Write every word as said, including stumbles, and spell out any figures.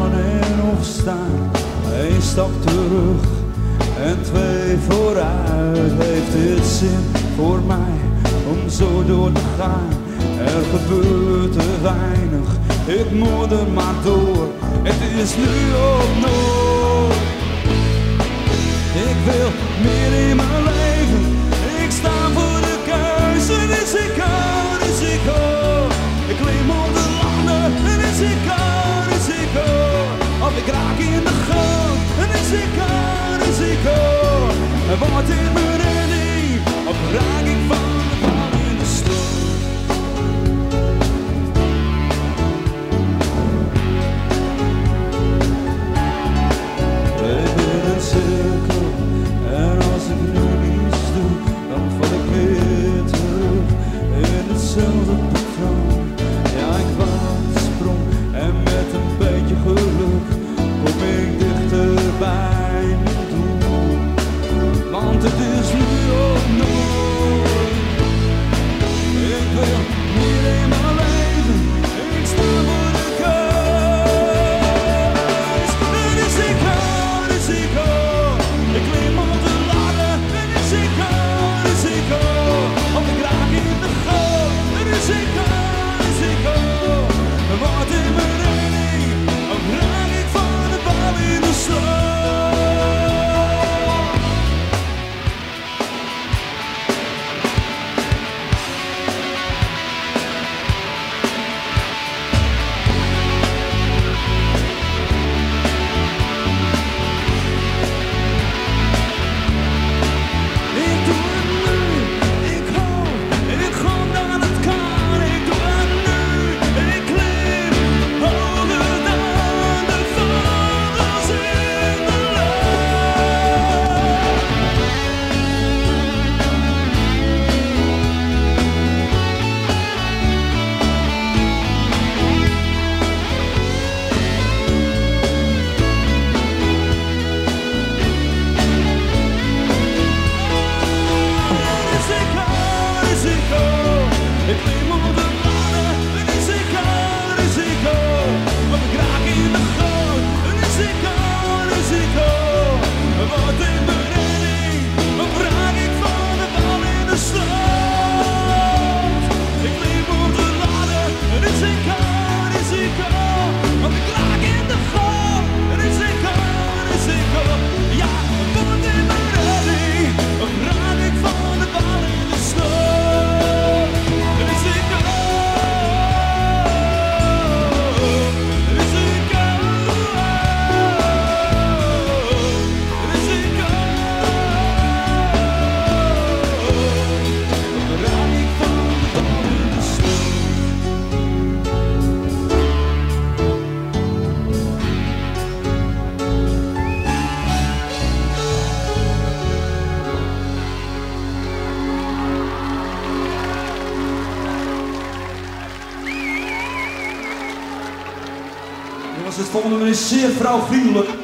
vallen en opstaan. Eén stap terug en twee vooruit. Heeft het zin voor mij om zo door te gaan? Er gebeurt te weinig, ik moet er maar door. Het is nu of nooit. Ik wil meer in mijn leven. Ik sta voor de keuze. Dus ik kan, dus ik hoor. Ik klim op de ladder. Dus ik kan, dus ik hoor. Of ik raak in de grond. Dus ik kan, dus ik hoor. Wat is mijn redding? Of raak ik van de bal in de stoel? Cirkel. En als ik nu niets doe, dan val ik weer terug in hetzelfde patroon. Ja, ik waag de sprong en met een beetje geluk kom ik dichter bij mijn doel. Want het is nu of nooit. Ik wil meer in mijn leven. Ik sta voor de keus. Dus ik hou, dus ik hou. Ik klim op de ladder, en is ik kan, is ik kan. Of ik raak in de goot, en is ik kan, is ik kan. Wat in mijn redding, of raak ik van de bal in de sloot. Het volgende nummer is zeer vrouwvriendelijk.